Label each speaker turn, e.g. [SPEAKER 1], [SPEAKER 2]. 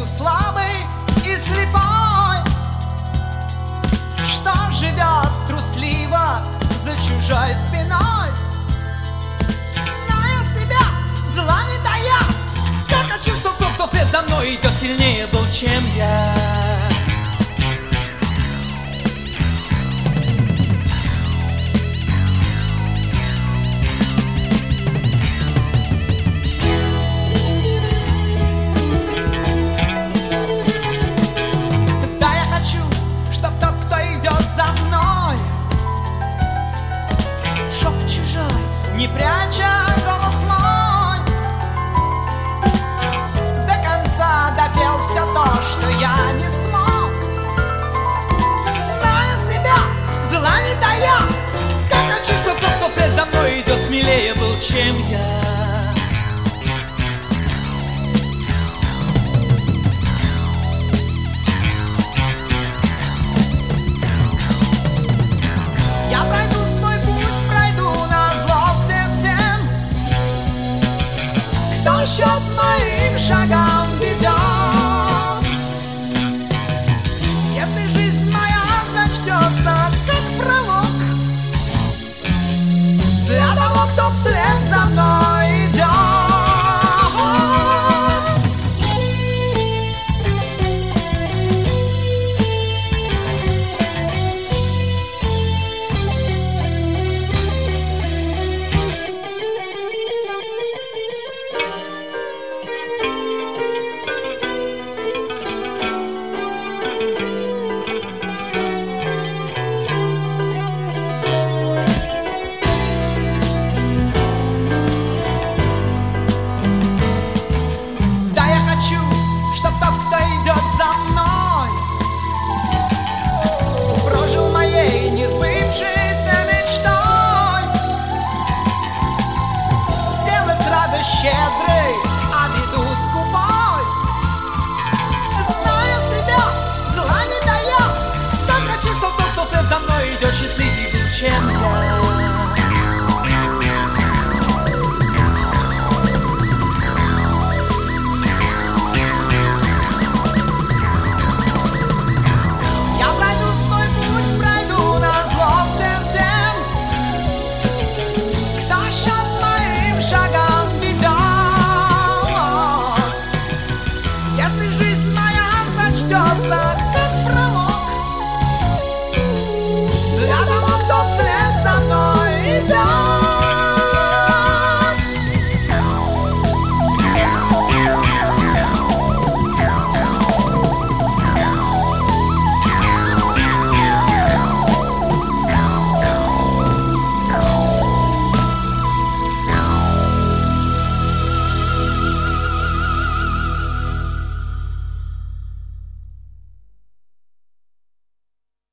[SPEAKER 1] слабый и слепой, что живет трусливо за чужой спиной, зная себя, зла не тая. Я хочу, что тот, кто вслед за мной идет, сильнее был, чем я. Не пряча голос мой, до конца допел все то, что я не смог, зная себя, зла не тая. Как хочу, что тот, кто вслед за мной идет, смелее был, чем я. Я пройду свой путь, пройду назло всем тем, кто счет моим шагам ведет. Если жизнь моя зачтется как пролог для того, кто вслед за мной идет. Щедрый